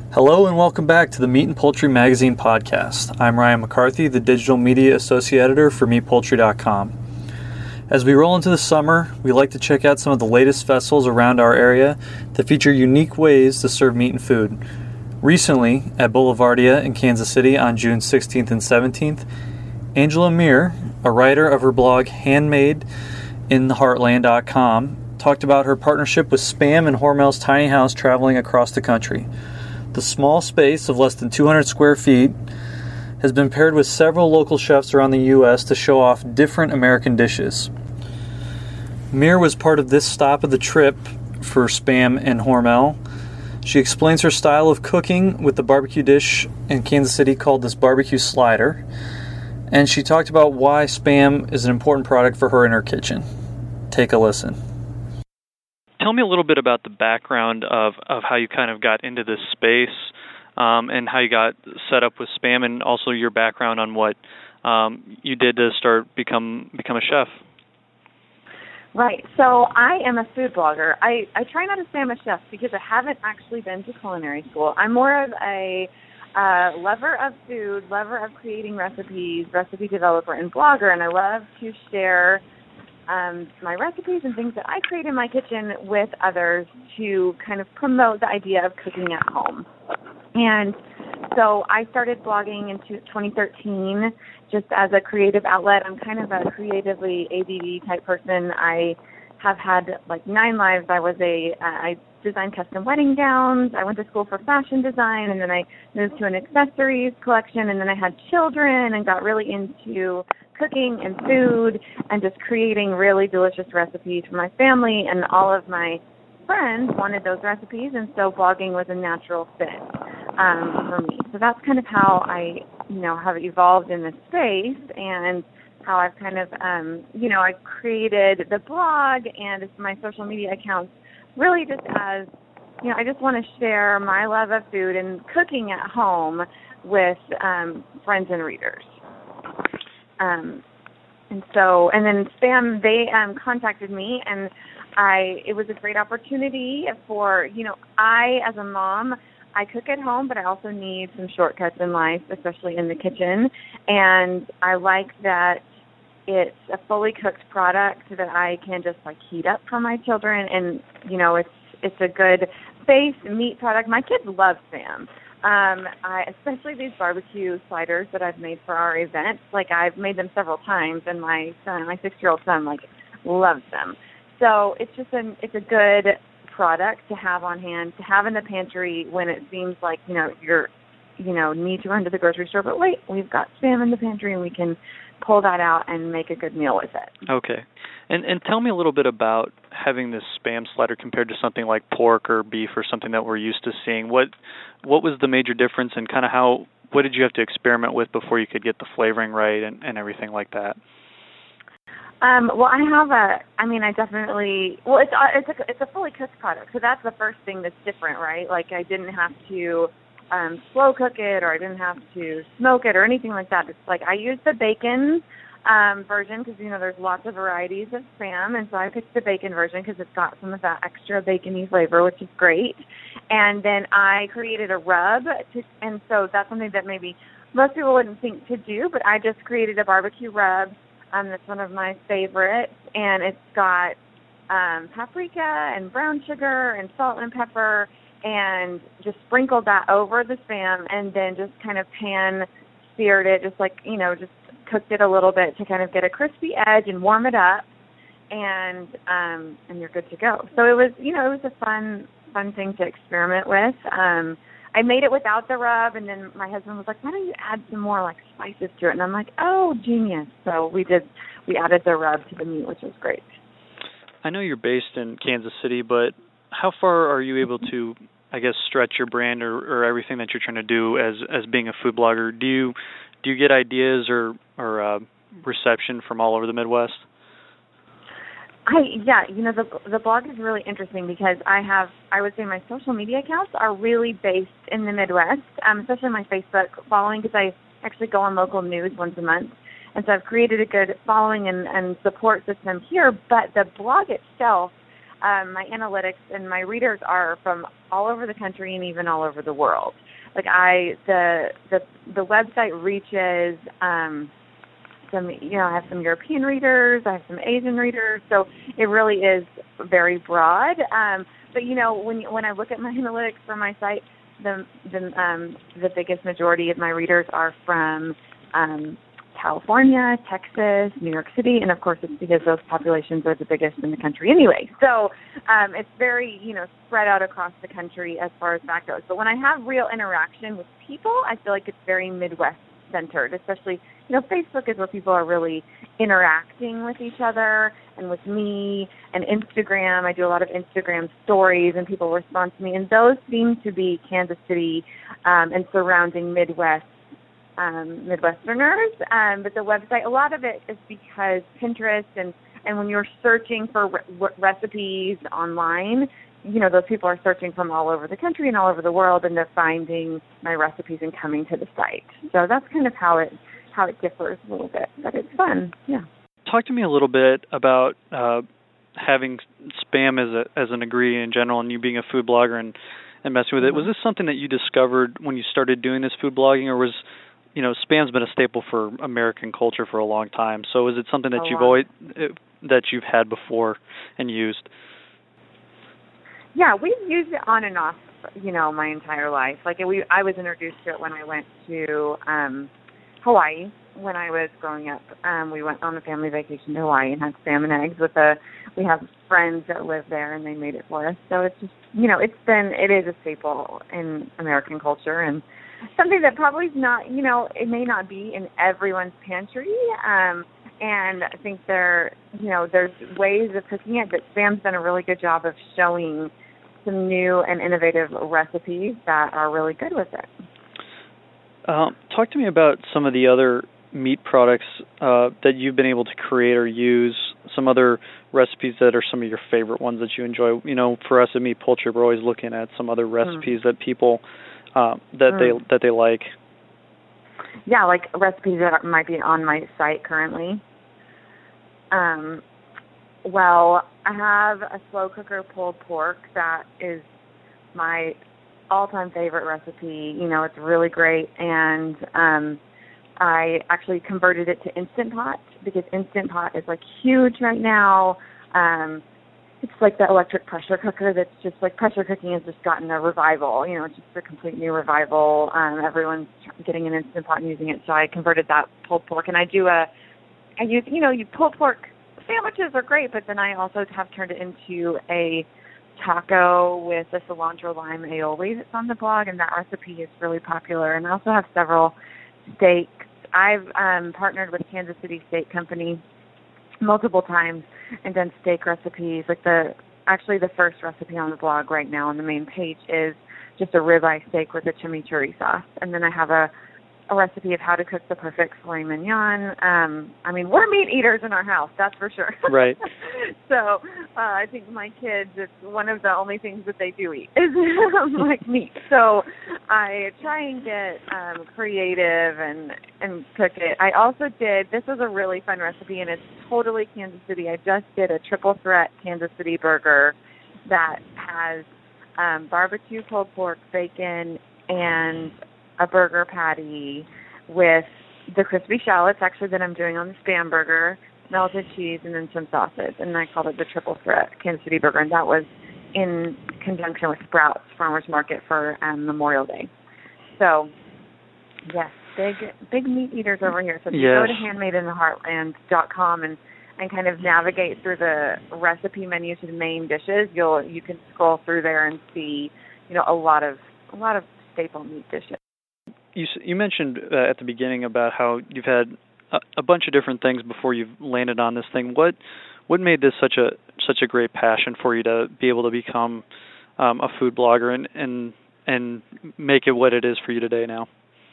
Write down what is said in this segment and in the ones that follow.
Hello and welcome back to the Meat and Poultry Magazine podcast. I'm Ryan McCarthy, the Digital Media Associate Editor for MeatPoultry.com. As we roll into the summer, we like to check out some of the latest festivals around our area that feature unique ways to serve meat and food. Recently, at Boulevardia in Kansas City on June 16th and 17th, Angela Meir, a writer of her blog HandmadeInTheHeartland.com, talked about her partnership with Spam and Hormel's Tiny House traveling across the country. The small space of less than 200 square feet has been paired with several local chefs around the U.S. to show off different American dishes. Meir was part of this stop of the trip for Spam and Hormel. She explains her style of cooking with the barbecue dish in Kansas City called this barbecue slider, and she talked about why Spam is an important product for her in her kitchen. Take a listen. Tell me a little bit about the background of how you kind of got into this space and how you got set up with Spam, and also your background on what you did to become a chef. Right. So I am a food blogger. I try not to say I'm a chef because I haven't actually been to culinary school. I'm more of a lover of food, lover of creating recipes, recipe developer, and blogger, and I love to share my recipes and things that I create in my kitchen with others to kind of promote the idea of cooking at home. And so I started blogging in 2013 just as a creative outlet. I'm kind of a creatively ADD type person. I have had like 9 lives. I designed custom wedding gowns. I went to school for fashion design, and then I moved to an accessories collection, and then I had children and got really into cooking and food and just creating really delicious recipes for my family, and all of my friends wanted those recipes, and so blogging was a natural fit for me. So that's kind of how I, have evolved in this space, and how I've kind of, I created the blog and my social media accounts really just as, I just want to share my love of food and cooking at home with friends and readers. And then Spam, they contacted me, and it was a great opportunity for, I, as a mom, I cook at home, but I also need some shortcuts in life, especially in the kitchen. And I like that it's a fully cooked product that I can just heat up for my children. And, it's a good base meat product. My kids love Spam. Especially these barbecue sliders that I've made for our events. I've made them several times, and my 6-year-old son, loves them. So it's a good product to have on hand, to have in the pantry when it seems like, you're, need to run to the grocery store, but wait, we've got Spam in the pantry, and we can pull that out and make a good meal with it. Okay. And tell me a little bit about having this Spam slider compared to something like pork or beef or something that we're used to seeing. What was the major difference, and kind of what did you have to experiment with before you could get the flavoring right and everything like that? It's a fully cooked product, so that's the first thing that's different, right? I didn't have to slow cook it, or I didn't have to smoke it or anything like that. It's I used the bacon version because, there's lots of varieties of Spam, and so I picked the bacon version because it's got some of that extra bacony flavor, which is great. And then I created a rub, and so that's something that maybe most people wouldn't think to do, but I just created a barbecue rub. That's one of my favorites, and it's got paprika and brown sugar and salt and pepper, and just sprinkled that over the Spam, and then just kind of pan-seared it, just cooked it a little bit to kind of get a crispy edge and warm it up, and you're good to go. So it was a fun thing to experiment with. I made it without the rub, and then my husband was like, why don't you add some more spices to it? And I'm like, oh, genius. So we added the rub to the meat, which was great. I know you're based in Kansas City, but how far are you able to, stretch your brand or everything that you're trying to do as being a food blogger? Do you get ideas or reception from all over the Midwest? The blog is really interesting because I would say my social media accounts are really based in the Midwest, especially my Facebook following, because I actually go on local news once a month. And so I've created a good following and support system here, but the blog itself, my analytics and my readers are from all over the country and even all over the world. Like the website reaches some, I have some European readers, I have some Asian readers, so it really is very broad. But when I look at my analytics for my site, the biggest majority of my readers are from California, Texas, New York City, and of course it's because those populations are the biggest in the country anyway. So it's very, spread out across the country as far as that goes. But when I have real interaction with people, I feel like it's very Midwest centered, especially, Facebook is where people are really interacting with each other and with me, and Instagram. I do a lot of Instagram stories and people respond to me, and those seem to be Kansas City and surrounding Midwesterners. But the website, a lot of it is because Pinterest and when you're searching for recipes online, those people are searching from all over the country and all over the world, and they're finding my recipes and coming to the site. So that's kind of how it differs a little bit, but it's fun. Yeah. Talk to me a little bit about having spam as an ingredient in general, and you being a food blogger and messing with it. Was this something that you discovered when you started doing this food blogging, or was spam's been a staple for American culture for a long time? So is it something that you've had before and used? Yeah, we've used it on and off, my entire life. Like I was introduced to it when I went to Hawaii when I was growing up. We went on a family vacation to Hawaii and had spam and eggs we have friends that live there and they made it for us. So it's just, it is a staple in American culture and something that probably is not, it may not be in everyone's pantry. And I think there's ways of cooking it, but Spam's done a really good job of showing some new and innovative recipes that are really good with it. Talk to me about some of the other meat products that you've been able to create or use, some other recipes that are some of your favorite ones that you enjoy. For us at Meat Poultry, we're always looking at some other recipes that people that they like. Yeah, like recipes that might be on my site currently. Well, I have a slow cooker pulled pork that is my all-time favorite recipe. It's really great, and I actually converted it to Instant Pot because Instant Pot is like huge right now. It's like the electric pressure cooker that's just like pressure cooking has just gotten a revival. It's just a complete new revival. Everyone's getting an Instant Pot and using it, so I converted that pulled pork, and I use pulled pork sandwiches are great, but then I also have turned it into a taco with the cilantro lime aioli that's on the blog, and that recipe is really popular. And I also have several steaks. I've partnered with Kansas City Steak Company multiple times and done steak recipes. Like the first recipe on the blog right now on the main page is just a ribeye steak with a chimichurri sauce, and then I have a recipe of how to cook the perfect filet mignon. We're meat eaters in our house, that's for sure. Right. So I think my kids, it's one of the only things that they do eat is like meat. So I try and get creative and cook it. I also this was a really fun recipe, and it's totally Kansas City. I just did a triple threat Kansas City burger that has barbecue pulled pork, bacon, and a burger patty with the crispy shallots, actually, that I'm doing on the Spam burger, melted cheese, and then some sausage. And I called it the Triple Threat Kansas City Burger, and that was in conjunction with Sprouts Farmers Market for Memorial Day. So, yes, big meat eaters over here. So if you go to handmadeintheheartland.com and kind of navigate through the recipe menu to the main dishes, you can scroll through there and see, a lot of staple meat dishes. You mentioned at the beginning about how you've had a bunch of different things before you've landed on this thing. What made this such a great passion for you to be able to become a food blogger and make it what it is for you today now?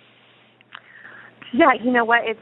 Yeah, you know what? It's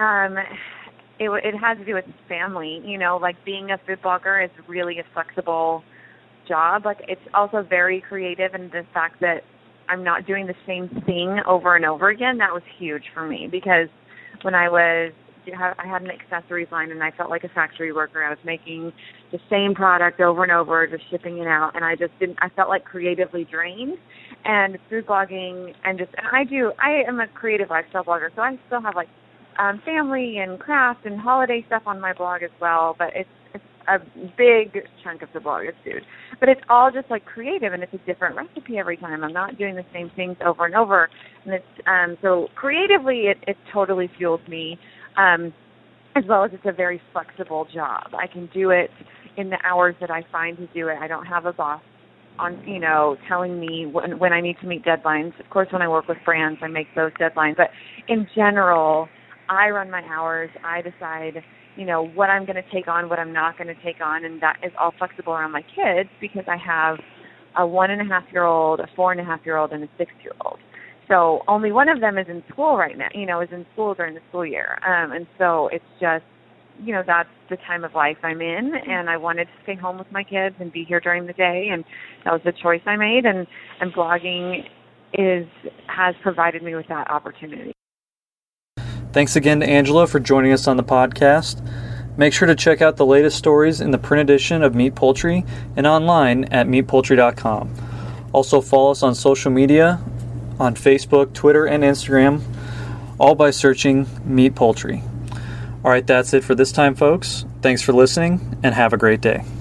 it has to do with family. Like being a food blogger is really a flexible job. Like it's also very creative, and the fact that I'm not doing the same thing over and over again, that was huge for me, because when I was I had an accessories line, and I felt like a factory worker. I was making the same product over and over, just shipping it out, and I felt like creatively drained. And food blogging, and I am a creative lifestyle blogger, so I still have like family and craft and holiday stuff on my blog as well, but it's a big chunk of the blog is food. But it's all just like creative, and it's a different recipe every time. I'm not doing the same things over and over. And it's so creatively it totally fuels me, as well as it's a very flexible job. I can do it in the hours that I find to do it. I don't have a boss on, telling me when I need to meet deadlines. Of course, when I work with brands, I make those deadlines. But in general, I run my hours. I decide what I'm going to take on, what I'm not going to take on, and that is all flexible around my kids because I have a 1.5-year-old, a 4.5-year-old, and a 6-year-old. So only one of them is in school right now, is in school during the school year. And so it's just, that's the time of life I'm in, and I wanted to stay home with my kids and be here during the day, and that was the choice I made, and blogging has provided me with that opportunity. Thanks again to Angela for joining us on the podcast. Make sure to check out the latest stories in the print edition of Meat Poultry and online at meatpoultry.com. Also follow us on social media on Facebook, Twitter, and Instagram, all by searching Meat Poultry. All right, that's it for this time, folks. Thanks for listening, and have a great day.